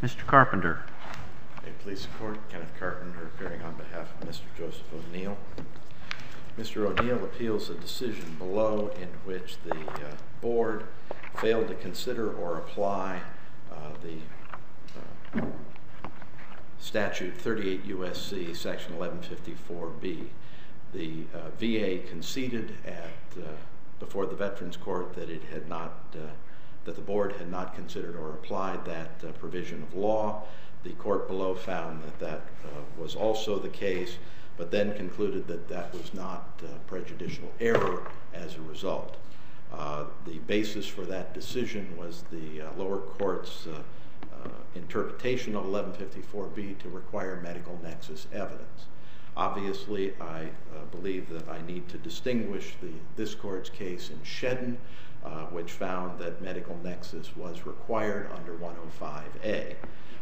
Mr. Carpenter. May it please the Court, Kenneth Carpenter appearing on behalf of Mr. Joseph O'Neill. Mr. O'Neill appeals a decision below in which the Board failed to consider or apply the statute 38 U.S.C. section 1154B. The VA conceded before the Veterans Court that that the Board had not considered or applied that provision of law. The court below found that was also the case, but then concluded that that was not prejudicial error as a result. The basis for that decision was the lower court's interpretation of 1154B to require medical nexus evidence. Obviously, I believe that I need to distinguish this court's case in Shedden, which found that medical nexus was required under 105A.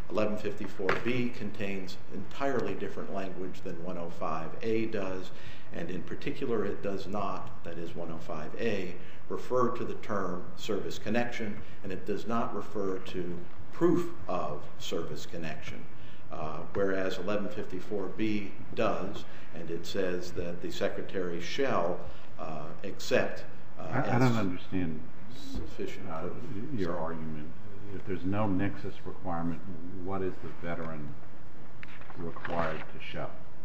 1154B contains entirely different language than 105A does, and in particular it does not, that is 105A, refer to the term service connection, and it does not refer to proof of service connection, whereas 1154B does, and it says that the Secretary shall accept I don't understand sufficient your argument. If there's no nexus requirement, what is the veteran required to show?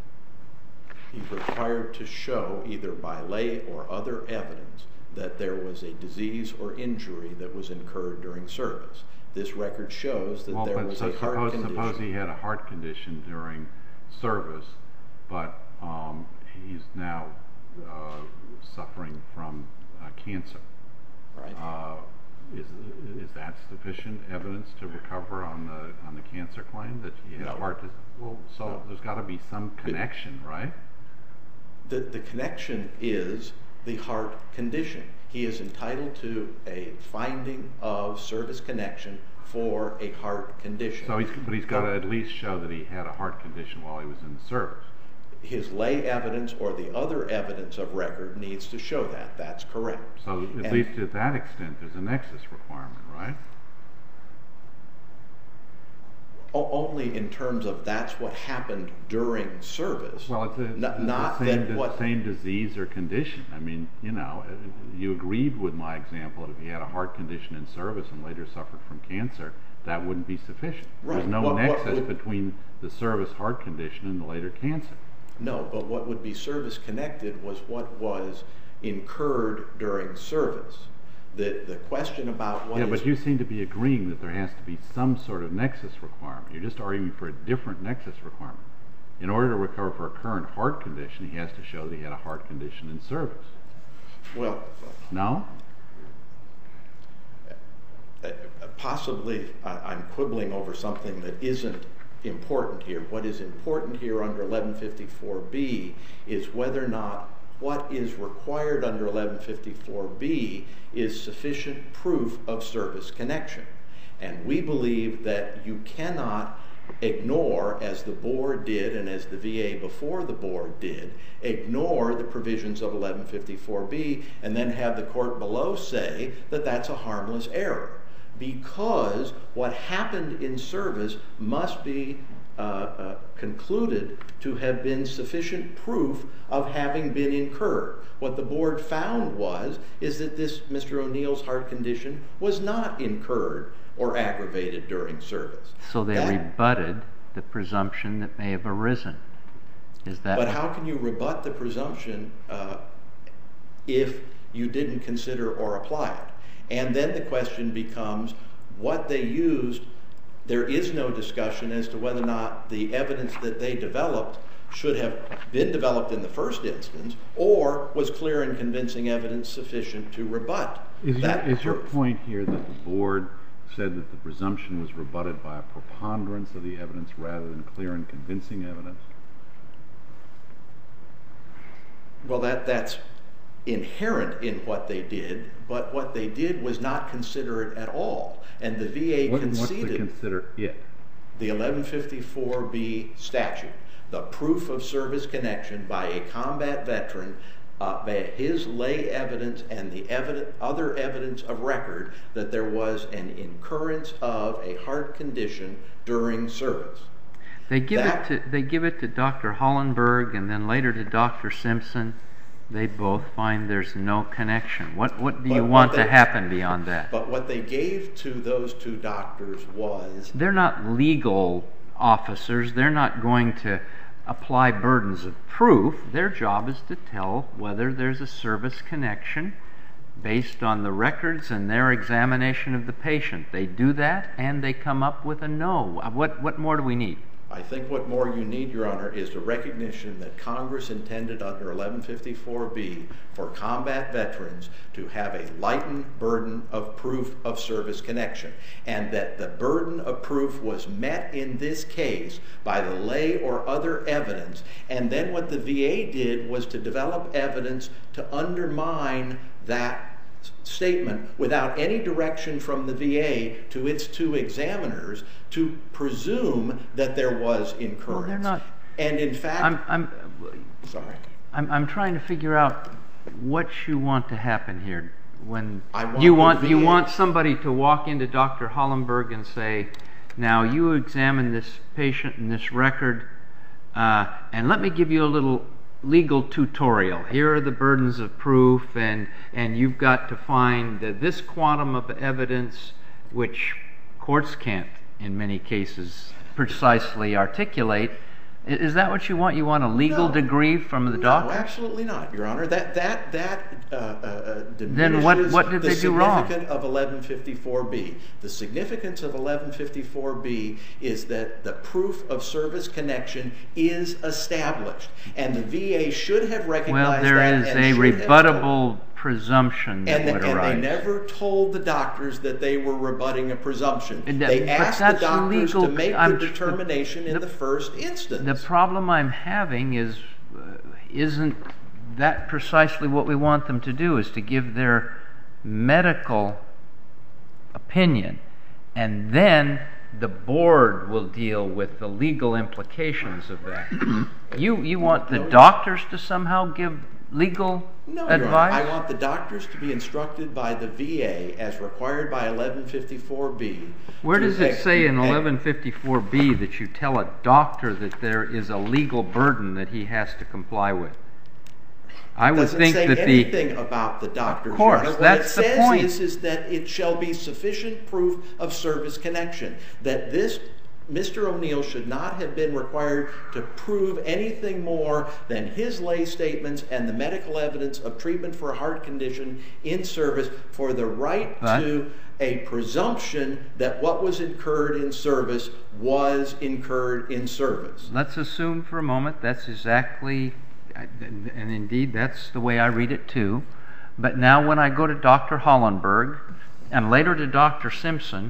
He's required to show, either by lay or other evidence, that there was a disease or injury that was incurred during service. This record shows that there was a heart condition. Suppose he had a heart condition during service, but he's now suffering from cancer. Right. Is that sufficient evidence to recover on the cancer claim that he had a heart disease? Well, so no. There's got to be some connection, right? The connection is the heart condition. He is entitled to a finding of service connection for a heart condition. But he's got to at least show that he had a heart condition while he was in the service. His lay evidence or the other evidence of record needs to show that. That's correct. So at least to that extent, there's a nexus requirement, right? Only in terms of that's what happened during service. Well, it's the same disease or condition. I mean, you agreed with my example that if he had a heart condition in service and later suffered from cancer, that wouldn't be sufficient. Right. There's no nexus between the service heart condition and the later cancer. No, but what would be service connected was what was incurred during service. The question about what but you seem to be agreeing that there has to be some sort of nexus requirement. You're just arguing for a different nexus requirement. In order to recover for a current heart condition, he has to show that he had a heart condition in service. Well, no? Possibly I'm quibbling over something that isn't important here. What is important here under 1154B is whether or not what is required under 1154B is sufficient proof of service connection. And we believe that you cannot ignore, as the Board did and as the VA before the Board did, ignore the provisions of 1154B and then have the court below say that that's a harmless error. Because what happened in service must be concluded to have been sufficient proof of having been incurred. What the Board found is that this Mr. O'Neill's heart condition was not incurred or aggravated during service. So they rebutted the presumption that may have arisen. But how can you rebut the presumption if you didn't consider or apply it? And then the question becomes what they used. There is no discussion as to whether or not the evidence that they developed should have been developed in the first instance or was clear and convincing evidence sufficient to rebut that proof. Is your point here that the Board said that the presumption was rebutted by a preponderance of the evidence rather than clear and convincing evidence? Well, that's inherent in what they did, but what they did was not consider it at all. And the VA conceded what's to consider it? The 1154B statute, the proof of service connection by a combat veteran his lay evidence and the other evidence of record that there was an incurrence of a heart condition during service. They give it to Dr. Hollenberg and then later to Dr. Simpson. They both find there's no connection. What do you want to happen beyond that? But what they gave to those two doctors was... They're not legal officers. They're not going to apply burdens of proof. Their job is to tell whether there's a service connection based on the records and their examination of the patient. They do that and they come up with a no. What more do we need? I think what more you need, Your Honor, is the recognition that Congress intended under 1154B for combat veterans to have a lightened burden of proof of service connection, and that the burden of proof was met in this case by the lay or other evidence, and then what the VA did was to develop evidence to undermine that statement without any direction from the VA to its two examiners to presume that there was incurrence. Well, they're not. And in fact, I'm trying to figure out what you want to happen here. When you want somebody to walk into Dr. Hollenberg and say, "Now you examine this patient and this record, and let me give you a little legal tutorial. Here are the burdens of proof, and you've got to find this quantum of evidence," which courts can't, in many cases, precisely articulate. Is that what you want? You want a legal degree from the doctor? No, absolutely not, Your Honor. That diminishes then what did they do wrong? The significance of 1154B. The significance of 1154B is that the proof of service connection is established, and the VA should have recognized that. Well, there is a rebuttable presumption that would arise. And they never told the doctors that they were rebutting a presumption. They asked the doctors to make the determination in the first instance. The problem I'm having is, isn't that precisely what we want them to do, is to give their medical opinion, and then the board will deal with the legal implications of that. You want the doctors to somehow give legal advice? Your Honor, I want the doctors to be instructed by the VA as required by 1154B. Where does it say in 1154B that you tell a doctor that there is a legal burden that he has to comply with? I would think that It doesn't say anything about the doctors. Of course, that's the point. What it says is that it shall be sufficient proof of service connection. That this Mr. O'Neill should not have been required to prove anything more than his lay statements and the medical evidence of treatment for a heart condition in service for the right to a presumption that what was incurred in service was incurred in service. Let's assume for a moment that's exactly, and indeed that's the way I read it too. But now when I go to Dr. Hollenberg and later to Dr. Simpson,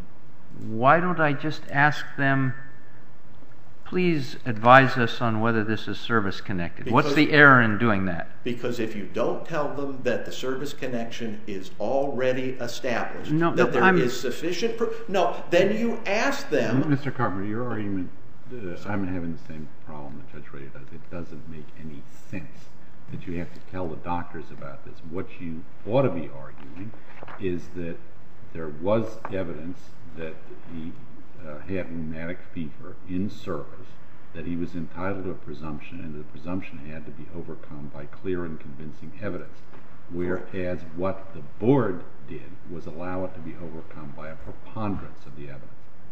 why don't I just ask them, please advise us on whether this is service connected? What's the error in doing that? Because if you don't tell them that the service connection is already established, that there is sufficient proof, then you ask them... Mr. Carpenter, your argument, I'm having the same problem that Judge Ray does. It doesn't make any sense that you have to tell the doctors about this. What you ought to be arguing is that there was evidence that he had rheumatic fever in service, that he was entitled to a presumption, and the presumption had to be overcome by clear and convincing evidence, whereas what the board did was allow it to be overcome by a preponderance of the evidence.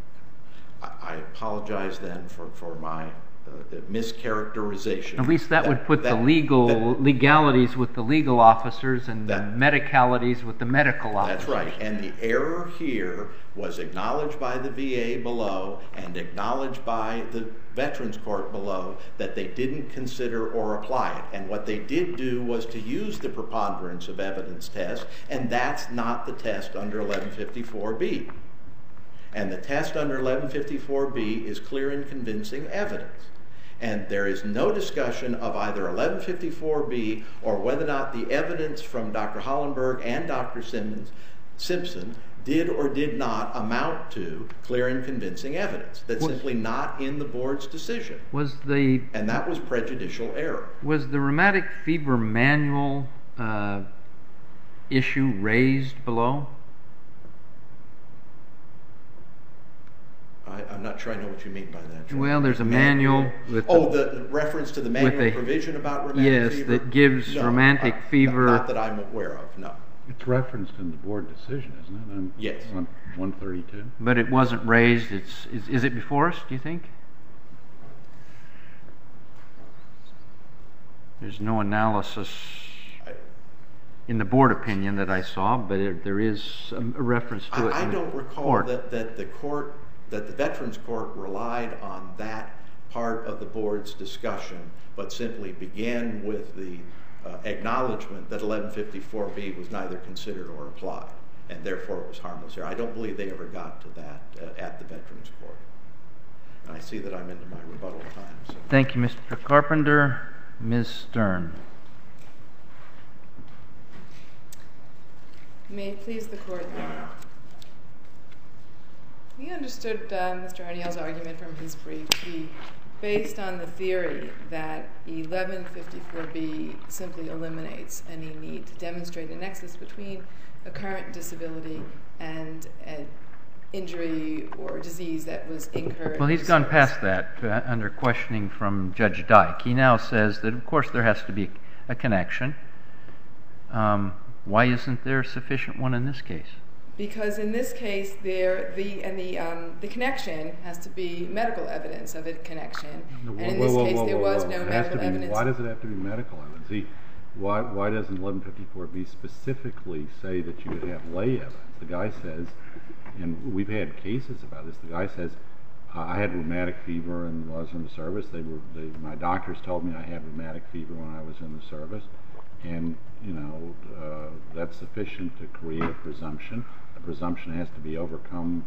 I apologize then for my mischaracterization. At least that would put the legalities with the legal officers and the medicalities with the medical officers. That's right. And the error here was acknowledged by the VA below and acknowledged by the Veterans Court below that they didn't consider or apply it. And what they did do was to use the preponderance of evidence test, and that's not the test under 1154B. And the test under 1154B is clear and convincing evidence. And there is no discussion of either 1154B or whether or not the evidence from Dr. Hollenberg and Dr. Simpson did or did not amount to clear and convincing evidence. That's simply not in the board's decision. And that was prejudicial error. Was the rheumatic fever manual issue raised below? I'm not sure I know what you mean by that. Well, there's a manual with the reference to the manual provision about rheumatic fever? Yes, that gives rheumatic fever. Not that I'm aware of, no. It's referenced in the board decision, isn't it? Yes. On 132. But it wasn't raised. Is it before us, do you think? There's no analysis in the board opinion that I saw, but there is a reference to it. I don't recall that the Veterans Court relied on that part of the board's discussion, but simply began with the acknowledgement that 1154B was neither considered or applied, and therefore it was harmless here. I don't believe they ever got to that at the Veterans Court. And I see that I'm into my rebuttal time. So. Thank you, Mr. Carpenter. Ms. Stern. May it please the Court. We understood Mr. O'Neill's argument from his brief. He based on the theory that 1154B simply eliminates any need to demonstrate a nexus between a current disability and an injury or disease that was incurred. Well, he's gone past that under questioning from Judge Dyke. He now says that, of course, there has to be a connection. Why isn't there a sufficient one in this case? Because in this case, the connection has to be medical evidence of a connection, and in this case, there was no medical evidence. Why does it have to be medical evidence? See, why doesn't 1154B specifically say that you would have lay evidence? The guy says, and we've had cases about this. The guy says, I had rheumatic fever and was in the service. My doctors told me I had rheumatic fever when I was in the service, and that's sufficient to create a presumption. A presumption has to be overcome,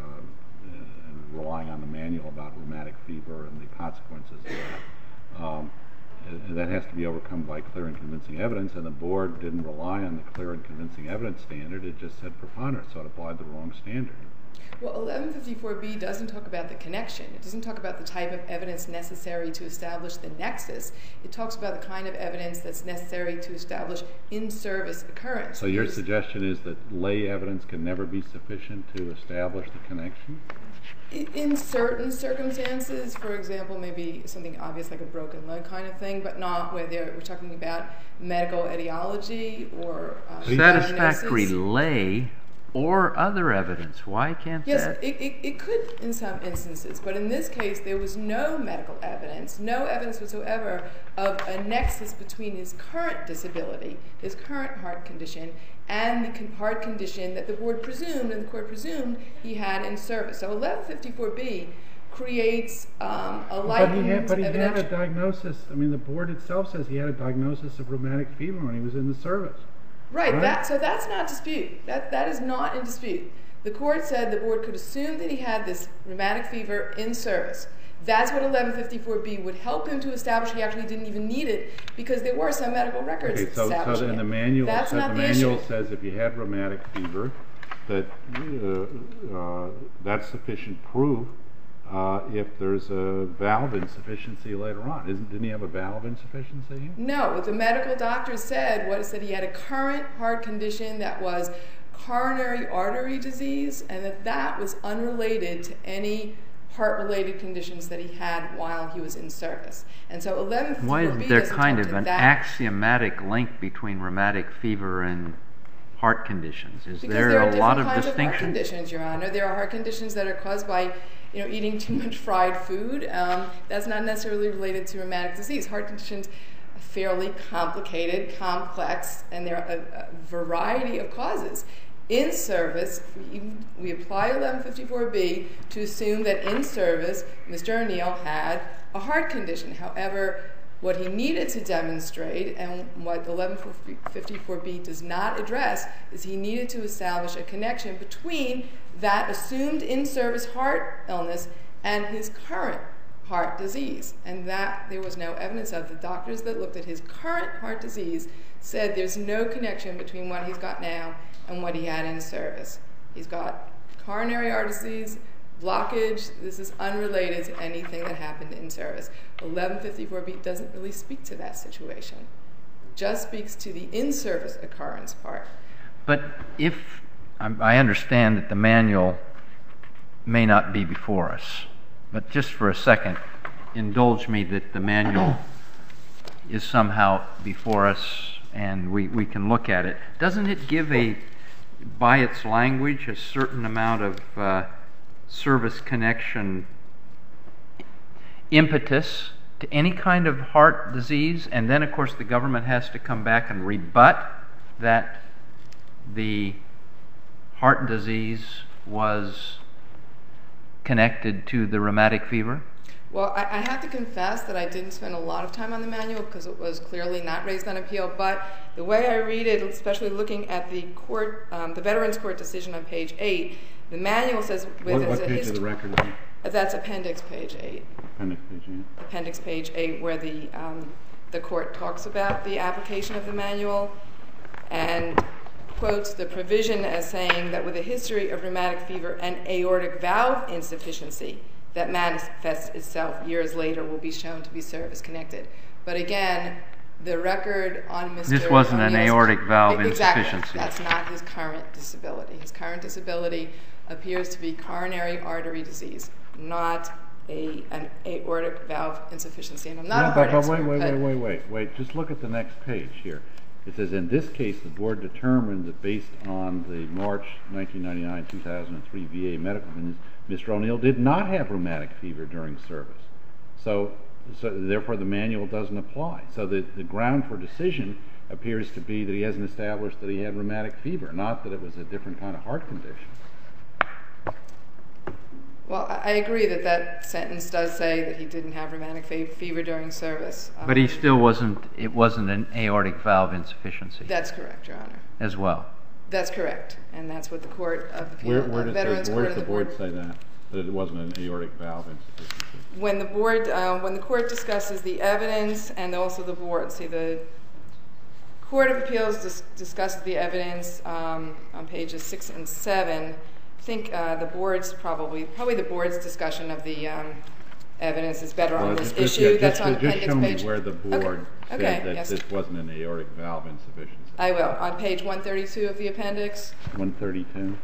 and relying on the manual about rheumatic fever and the consequences of that. That has to be overcome by clear and convincing evidence, and the board didn't rely on the clear and convincing evidence standard. It just said preponderance, so it applied the wrong standard. Well, 1154B doesn't talk about the connection. It doesn't talk about the type of evidence necessary to establish the nexus. It talks about the kind of evidence that's necessary to establish in-service occurrence. So your suggestion is that lay evidence can never be sufficient to establish the connection? In certain circumstances, for example, maybe something obvious like a broken leg kind of thing, but not where we're talking about medical etiology or satisfactory diagnosis. Lay or other evidence. Why can't that? Yes, it could in some instances, but in this case there was no medical evidence, no evidence whatsoever of a nexus between his current disability, his current heart condition, and the heart condition that the board presumed and the court presumed he had in service. So 1154B creates a likened But he had a diagnosis. I mean, the board itself says he had a diagnosis of rheumatic fever when he was in the service. Right. So that's not dispute. That is not in dispute. The court said the board could assume that he had this rheumatic fever in service. That's what 1154B would help him to establish. He actually didn't even need it because there were some medical records establishing in the manual, That's not the the manual issue. says if you had rheumatic fever, that that's sufficient proof if there's a valve insufficiency later on. Didn't he have a valve insufficiency? No. What the medical doctor said was that he had a current heart condition that was coronary artery disease, and that was unrelated to any heart-related conditions that he had while he was in service. And so 1154B Why isn't there doesn't kind talk of to an that. axiomatic link between rheumatic fever and heart conditions? Is Because there there are a lot different of kinds of heart distinction? conditions, Your Honor. There are heart conditions that are caused by eating too much fried food. That's not necessarily related to rheumatic disease. Heart conditions are fairly complicated, complex, and there are a variety of causes. In service, we apply 1154B to assume that in service, Mr. O'Neill had a heart condition. However, what he needed to demonstrate, and what 1154B does not address, is he needed to establish a connection between that assumed in-service heart illness and his current heart disease. And that there was no evidence of. The doctors that looked at his current heart disease said there's no connection between what he's got now and what he had in service. He's got coronary artery disease, blockage. This is unrelated to anything that happened in service. 1154B doesn't really speak to that situation. It just speaks to the in-service occurrence part. But if I understand that the manual may not be before us, but just for a second, indulge me that the manual is somehow before us and we can look at it. Doesn't it give by its language, a certain amount of service connection impetus to any kind of heart disease? And then, of course, the government has to come back and rebut that the heart disease was connected to the rheumatic fever? Well, I have to confess that I didn't spend a lot of time on the manual because it was clearly not raised on appeal. But the way I read it, especially looking at the Veterans Court decision on page 8, the manual says... What page of the record is it? That's appendix page 8. Appendix page 8. Appendix page 8, where the court talks about the application of the manual and quotes the provision as saying that with a history of rheumatic fever and aortic valve insufficiency that manifests itself years later will be shown to be service-connected. But again, the record on Mr. This wasn't an aortic valve insufficiency. insufficiency. That's not his current disability. His current disability appears to be coronary artery disease, not an aortic valve insufficiency. And I'm not a heart expert. Wait. Just look at the next page here. It says, in this case, the board determined that based on the March 1999-2003 VA medical opinions, Mr. O'Neill did not have rheumatic fever during service. So therefore, the manual doesn't apply. So the ground for decision appears to be that he hasn't established that he had rheumatic fever, not that it was a different kind of heart condition. Well, I agree that sentence does say that he didn't have rheumatic fever during service. But he still wasn't, it wasn't an aortic valve insufficiency. That's correct, Your Honor. As well. That's correct. And that's what the Court of Appeal, Veterans Court Where does the board say that it wasn't an aortic valve insufficiency? When the court discusses the evidence and also the board, see the Court of Appeals discusses the evidence on pages 6 and 7. I think the board's probably the board's discussion of the evidence is better on this issue. That's on appendix page. Just show me where the board said that this wasn't an aortic valve insufficiency. I will. On page 132 of the appendix. 132.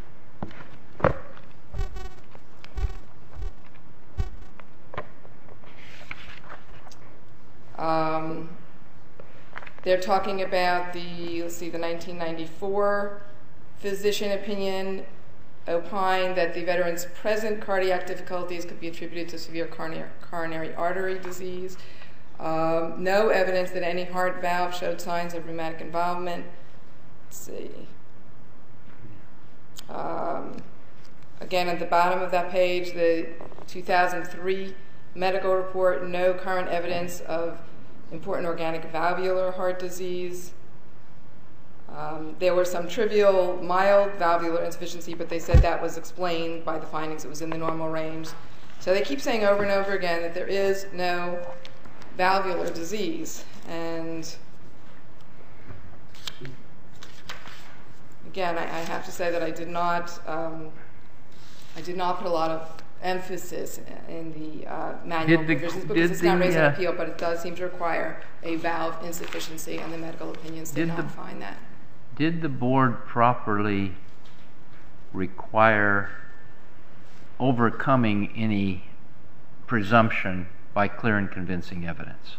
They're talking about the 1994 physician opinion opined that the veteran's present cardiac difficulties could be attributed to severe coronary artery disease. No evidence that any heart valve showed signs of rheumatic involvement. Let's see. Again, at the bottom of that page, the 2003 medical report, no current evidence of important organic valvular heart disease. There were some trivial, mild valvular insufficiency, but they said that was explained by the findings. It was in the normal range. So they keep saying over and over again that there is no valvular disease. And again, I have to say that I did not put a lot of emphasis in the manual provisions because it's not raised on appeal, but it does seem to require a valve insufficiency, and the medical opinions did not find that. Did the board properly require overcoming any presumption by clear and convincing evidence?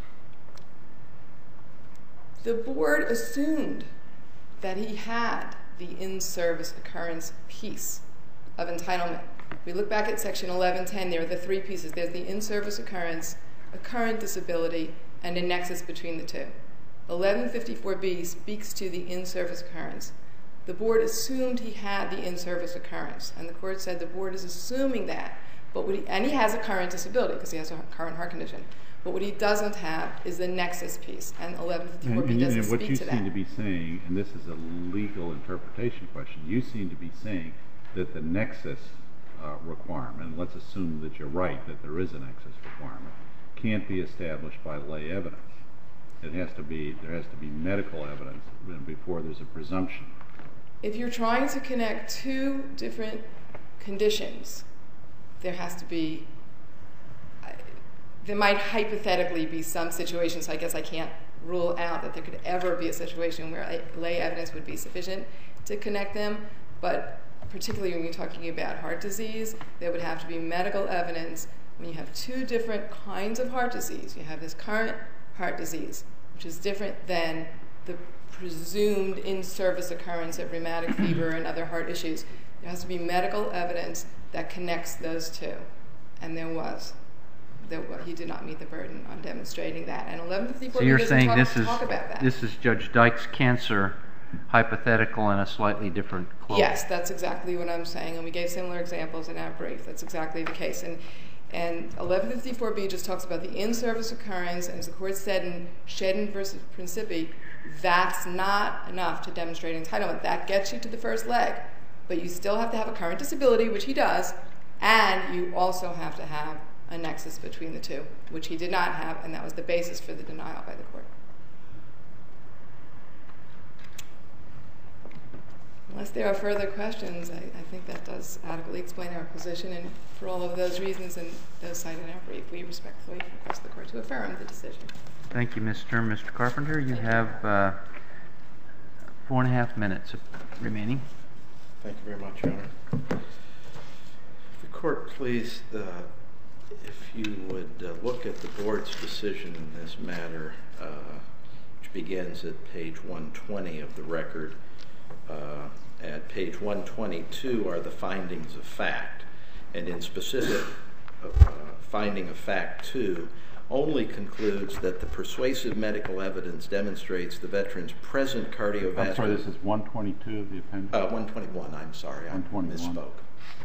The board assumed that he had the in-service occurrence piece of entitlement. We look back at section 1110, there are the three pieces. There's the in-service occurrence, a current disability, and a nexus between the two. 1154B speaks to the in-service occurrence. The board assumed he had the in-service occurrence, and the court said the board is assuming that, and he has a current disability because he has a current heart condition. But what he doesn't have is the nexus piece, and 1154B doesn't speak to that. What you seem to be saying, and this is a legal interpretation question, you seem to be saying that the nexus requirement, let's assume that you're right, that there is a nexus requirement, can't be established by lay evidence. There has to be medical evidence before there's a presumption if you're trying to connect two different conditions, there might hypothetically be some situations, so I guess I can't rule out that there could ever be a situation where lay evidence would be sufficient to connect them, but particularly when you're talking about heart disease, there would have to be medical evidence. When you have two different kinds of heart disease, you have this current heart disease, which is different than the presumed in-service occurrence of rheumatic fever and other heart issues. There has to be medical evidence that connects those two, and there was. He did not meet the burden on demonstrating that, and 1154 So you're saying talk about that. This is Judge Dyke's cancer hypothetical in a slightly different cloak. Yes, that's exactly what I'm saying, and we gave similar examples in our brief. That's exactly the case. And 1154B just talks about the in-service occurrence, and as the court said in Shedden versus Principi, that's not enough to demonstrate entitlement. That gets you to the first leg, but you still have to have a current disability, which he does, and you also have to have a nexus between the two, which he did not have, and that was the basis for the denial by the court. Unless there are further questions, I think that does adequately explain our position, and for all of those reasons and those cited in our brief, we respectfully request the court to affirm the decision. Thank you, Ms. Sturm. Mr. Carpenter, you have 4.5 minutes remaining. Thank you very much, Your Honor. If the court please, if you would look at the board's decision in this matter, which begins at page 120 of the record. At page 122 are the findings of fact, and in specific, finding of fact 2 only concludes that the persuasive medical evidence demonstrates the veteran's present cardiovascular... I'm sorry, this is 122 of the appendix? 121, I'm sorry, 121. I misspoke.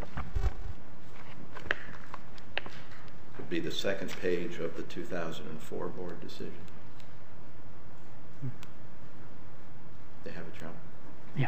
Would be the second page of the 2004 board decision. They have it, John? Yeah.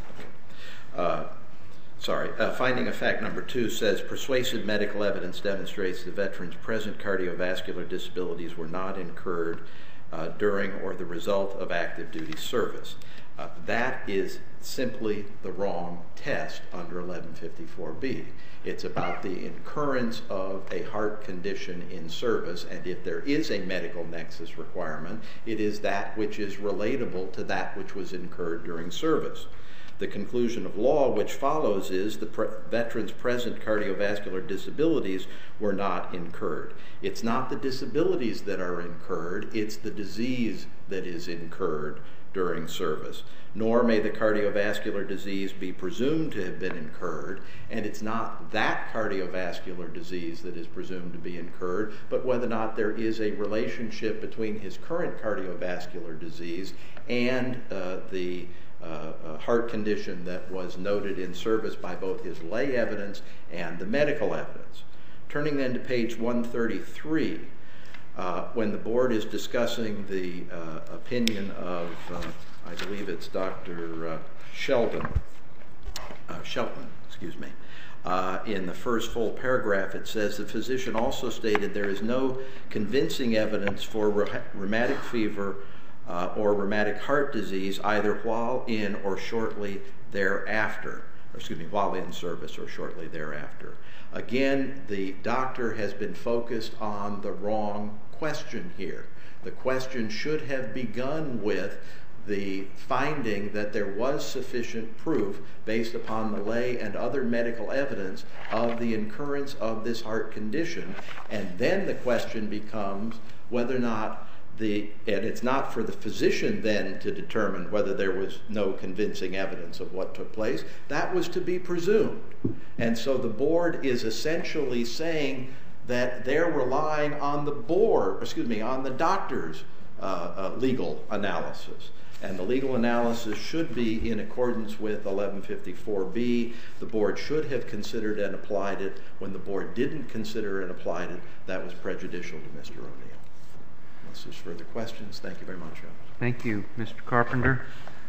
Finding of fact number 2 says persuasive medical evidence demonstrates the veteran's present cardiovascular disabilities were not incurred during or the result of active duty service. That is simply the wrong test under 1154B. It's about the incurrence of a heart condition in service, and if there is a medical nexus requirement, it is that which is relatable to that which was incurred during service. The conclusion of law which follows is the veteran's present cardiovascular disabilities were not incurred. It's not the disabilities that are incurred, it's the disease that is incurred during service. Nor may the cardiovascular disease be presumed to have been incurred, and it's not that cardiovascular disease that is presumed to be incurred, but whether or not there is a relationship between his current cardiovascular disease and the heart condition that was noted in service by both his lay evidence and the medical evidence. Turning then to page 133, when the board is discussing the opinion of, I believe it's Dr. Shelton, in the first full paragraph it says the physician also stated there is no convincing evidence for rheumatic fever or rheumatic heart disease either while in or shortly thereafter, while in service or shortly thereafter. Again, the doctor has been focused on the wrong question here. The question should have begun with the finding that there was sufficient proof based upon the lay and other medical evidence of the incurrence of this heart condition, and then the question becomes whether or not and it's not for the physician then to determine whether there was no convincing evidence of what took place. That was to be presumed. And so the board is essentially saying that they're relying on the doctor's legal analysis. And the legal analysis should be in accordance with 1154B. The board should have considered and applied it. When the board didn't consider and applied it, that was prejudicial to Mr. O'Neill. Unless there's further questions, thank you very much. Thank you, Mr. Carpenter.